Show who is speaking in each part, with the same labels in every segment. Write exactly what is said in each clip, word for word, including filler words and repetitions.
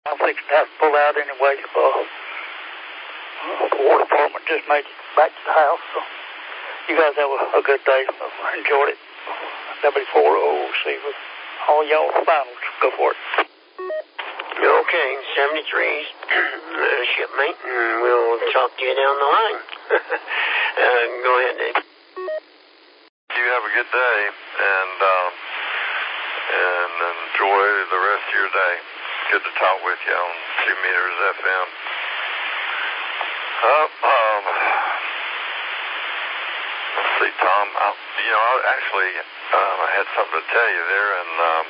Speaker 1: I'm fixing to have to pull out anyway. Uh, the War Department just made it back to the house. So you guys have a, a good day. I enjoyed it. W four O C with all y'all finals. Go for it.
Speaker 2: Okay, seventy-three's uh, shipmate, and we'll talk to you down the line. uh, go ahead, Dave.
Speaker 3: You have a good day, and um, and enjoy the rest of your day. Good to talk with you on two meters F M. Uh, um, let's see, Tom. I, you know, I actually, um, I had something to tell you there, and um,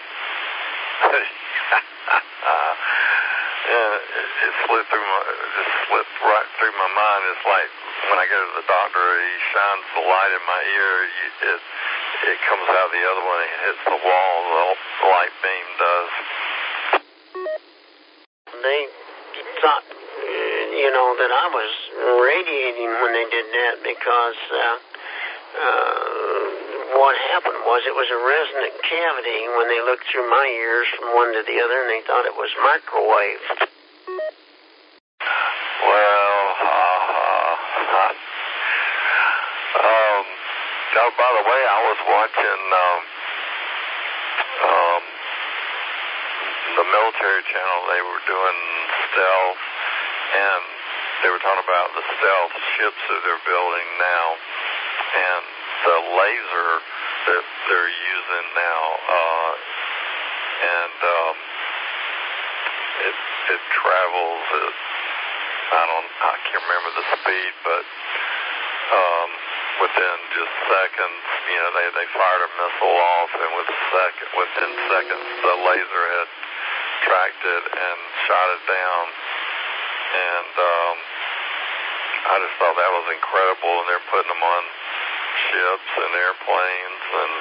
Speaker 3: uh, yeah, it, it slipped through my, it just slipped right through my mind. It's like when I go to the doctor, he shines the light in my ear. You, it it comes out the other one. It hits the wall. The light beam does.
Speaker 2: They thought, you know, that I was radiating when they did that because uh, uh, what happened was it was a resonant cavity when they looked through my ears from one to the other, and they thought it was microwave.
Speaker 3: Well, uh, uh, um, oh, by the way, I was watching um, um, the military channel. They were doing stealth, and they were talking about the stealth ships that they're building now, and the laser that they're using now, uh, and um, it it travels at, I don't I can't remember the speed, but um, within just seconds, you know, they they fired a missile off, and with second within seconds, the laser had tracked it and shot it down, and um, I just thought that was incredible, and they're putting them on ships and airplanes, and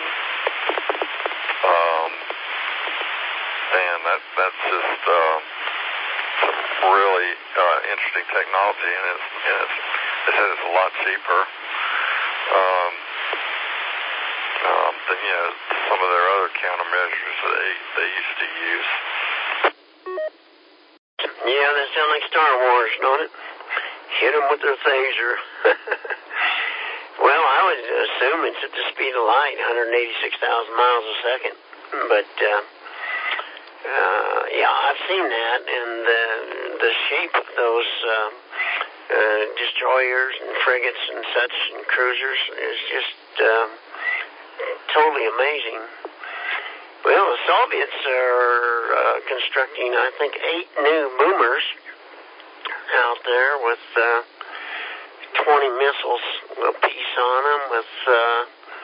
Speaker 3: um, man, that that's just uh, some really uh, interesting technology, and it's, and it's they said it's a lot cheaper um, um, than you know some of their other countermeasures that they they used to use.
Speaker 2: Yeah, that sounds like Star Wars, don't it? Hit them with their phaser. Well, I would assume it's at the speed of light, one hundred eighty-six thousand miles a second. But, uh, uh, yeah, I've seen that, and the, the shape of those uh, uh, destroyers and frigates and such and cruisers is just uh, totally amazing. Well, the Soviets are uh, constructing, I think, eight new boomers out there with uh, twenty missiles apiece on them with, uh,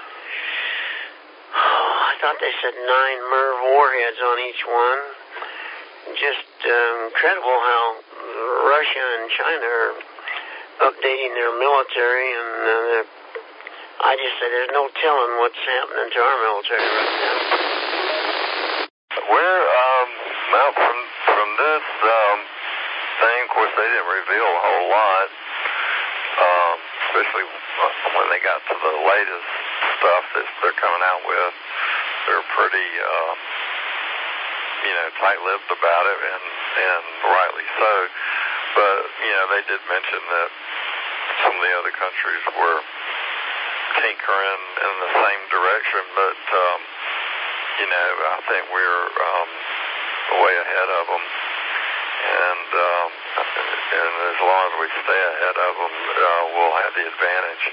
Speaker 2: oh, I thought they said nine MIRV warheads on each one. Just uh, incredible how Russia and China are updating their military, and uh, I just say there's no telling what's happening to our military right now.
Speaker 3: Where, um, well, from, from this um, thing, of course, they didn't reveal a whole lot, um, especially when they got to the latest stuff that they're coming out with. They're pretty, uh, you know, tight-lipped about it, and, and rightly so. But, you know, they did mention that some of the other countries were tinkering in the same direction, but, um, you know, I think we're um, way ahead of them, and um, and as long as we stay ahead of them, uh, we'll have the advantage.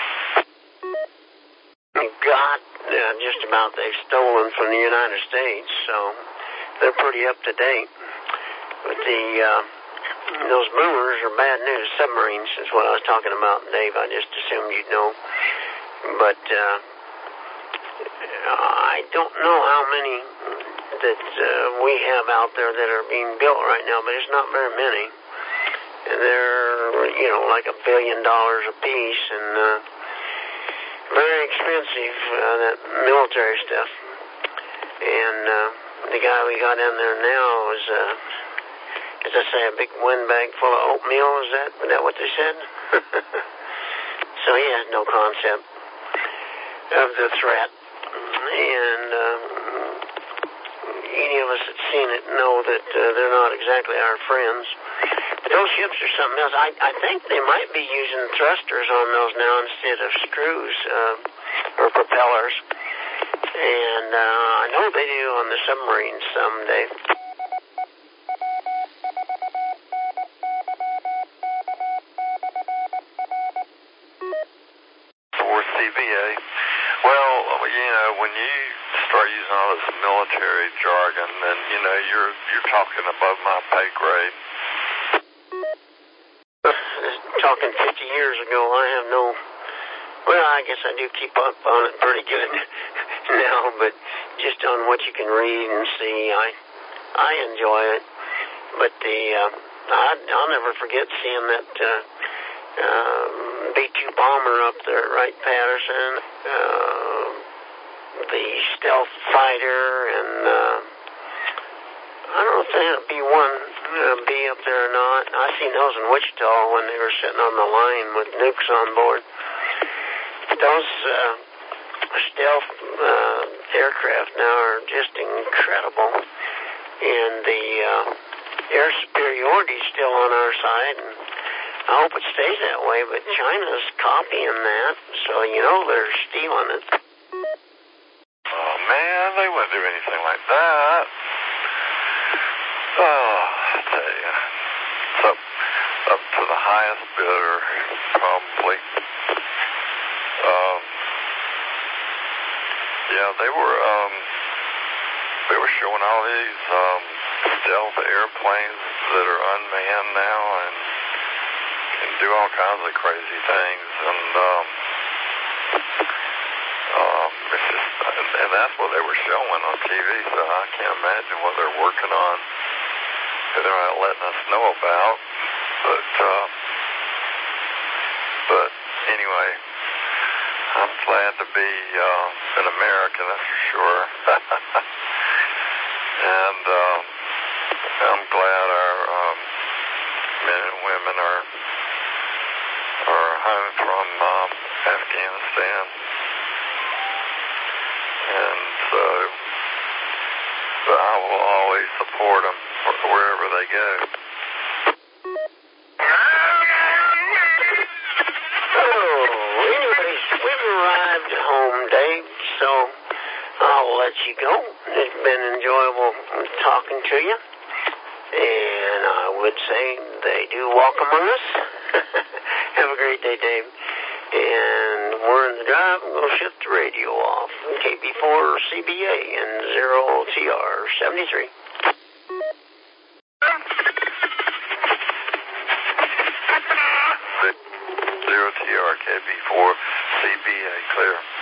Speaker 2: God, uh, just about they've stolen from the United States, so they're pretty up to date. But the uh, those boomers are bad news. Submarines is what I was talking about, Dave. I just assumed you'd know, but. Uh, I don't know how many that uh, we have out there that are being built right now, but it's not very many. And they're, you know, like a billion dollars a piece, and uh, very expensive, uh, that military stuff. And uh, the guy we got in there now is, uh, as I say, a big windbag full of oatmeal. Is that, is that what they said? So he has no concept of the threat. And, uh, any of us that's seen it know that uh, they're not exactly our friends. But those ships are something else. I, I think they might be using thrusters on those now instead of screws uh, or propellers. And uh, I know they do on the submarines someday.
Speaker 3: For C B A, well, you know, when you start using all this military jargon, then you know you're you're talking above my pay grade.
Speaker 2: Talking fifty years ago, I have no. Well, I guess I do keep up on it pretty good now, but just on what you can read and see, I I enjoy it. But the uh, I, I'll never forget seeing that uh, um, B two bomber up there at Wright-Patterson, uh, the stealth fighter, and uh, I don't know if they had a B one uh, B up there or not. I seen those in Wichita when they were sitting on the line with nukes on board. Those uh, stealth uh, aircraft now are just incredible, and the uh, air superiority is still on our side, and I hope it stays that way, but China's copying that, so you know they're stealing it.
Speaker 3: Oh, man, they wouldn't do anything like that. Oh, I tell you, it's up, up to the highest bidder, probably. Um, yeah, they were, um, they were showing all these, um, stealth airplanes that are unmanned now and can do all kinds of crazy things, and, um, um, it's just, and, and that's what they were showing on T V, so I can't imagine what they're working on. They're not letting us know about, but, uh, but anyway, I'm glad to be, uh, an American, that's for sure. And, um, I'm glad our, um, men and women are, are home from, um, Afghanistan. And so, so I will always support them wherever they go.
Speaker 2: Oh, anyways, we've arrived home, Dave, so I'll let you go. It's been enjoyable talking to you, and I would say they do walk among us. Have a great day, Dave. And we're in the drive. We'll shut the radio off. K B four C B A and zero T R seventy-three.
Speaker 3: Zero T R K B four C B A, clear.